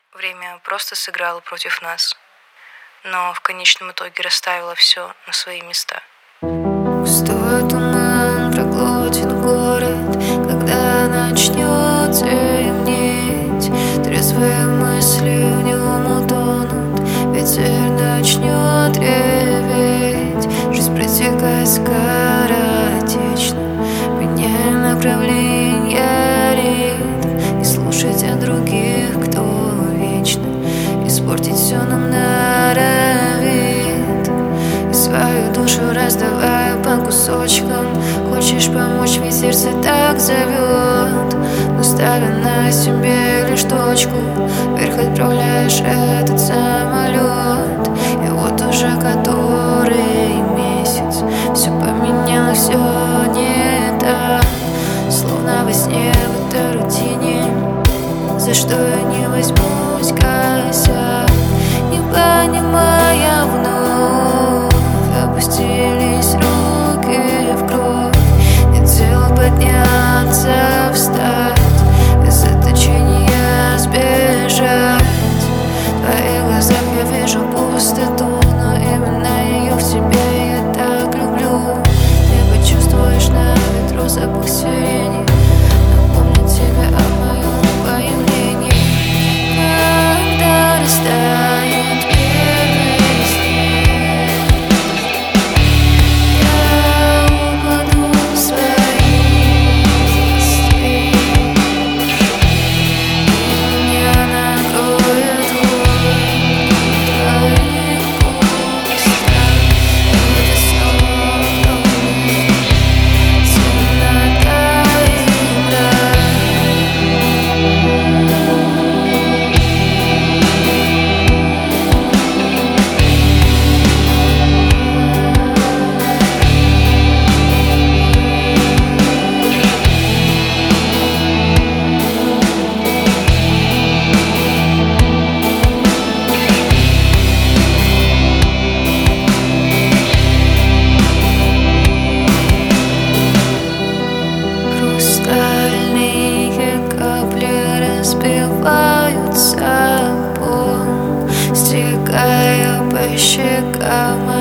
Время просто сыграло против нас, но в конечном итоге расставило все на свои места. Густой туман проглотит город, когда начнет темнеть. Трезвые мысли в нем утонут, ветер начнет реветь. Жизнь протекает скоротечно, меняя направление ритм. Не слушать о других, кто вечно испортить все нам норовит. И свою душу раздавая по кусочкам. Хочешь помочь, ведь сердце так зовет, но ставя на себе лишь точку, вверх отправляешь этот самолет. И вот уже который месяц все поменялось, все не так, словно во сне в этой рутине. За что я не возьмусь, косяк, не понимая вновь. Опустились руки в кровь, нет сил подняться, встать, из заточения сбежать. В твоих глазах я вижу пустоту, но именно ее в тебе я так люблю. Ты почувствуешь на ветру запах сирени, напомнит тебе о моем появлении. Когда растает первый снег, я упаду в своих костей, и меня накроет голод твоих устах. Это снова мы, темнота и мрак. Хрустальные капли разбиваются о пол, стекая по щекам.